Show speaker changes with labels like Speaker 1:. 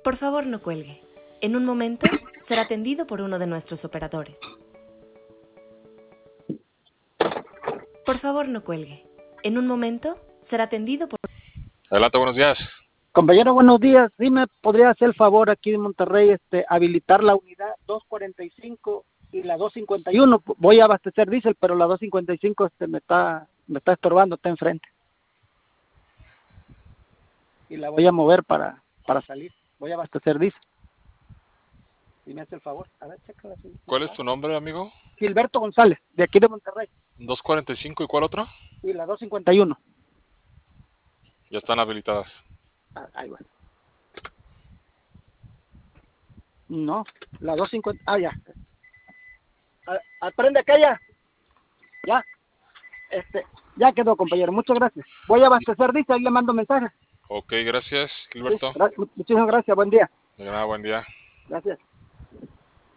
Speaker 1: Por favor, no cuelgue. En un momento será atendido por uno de nuestros operadores. Por favor, no cuelgue. En un momento será atendido por...
Speaker 2: Adelante, buenos días.
Speaker 3: Compañero, buenos días. ¿Sí me podría hacer el favor aquí en Monterrey habilitar la unidad 245 y la 251? Voy a abastecer diésel, pero la 255 me está estorbando, está enfrente. Y la voy a mover para salir. Voy a abastecer diésel. Si me hace el favor. A ver, chécala.
Speaker 2: ¿Cuál es tu nombre, amigo?
Speaker 3: Gilberto González, de aquí de Monterrey.
Speaker 2: 245 y ¿cuál otra?
Speaker 3: Y la 251.
Speaker 2: Ya están habilitadas.
Speaker 3: Ahí va. No, la 250. Ah, ya. Aprende acá ya. Ya. Ya quedó, compañero. Muchas gracias. Voy a abastecer diésel, ahí le mando mensaje.
Speaker 2: Ok, gracias, Gilberto.
Speaker 3: Sí, muchísimas gracias. Buen día.
Speaker 2: De nada, buen día.
Speaker 3: Gracias.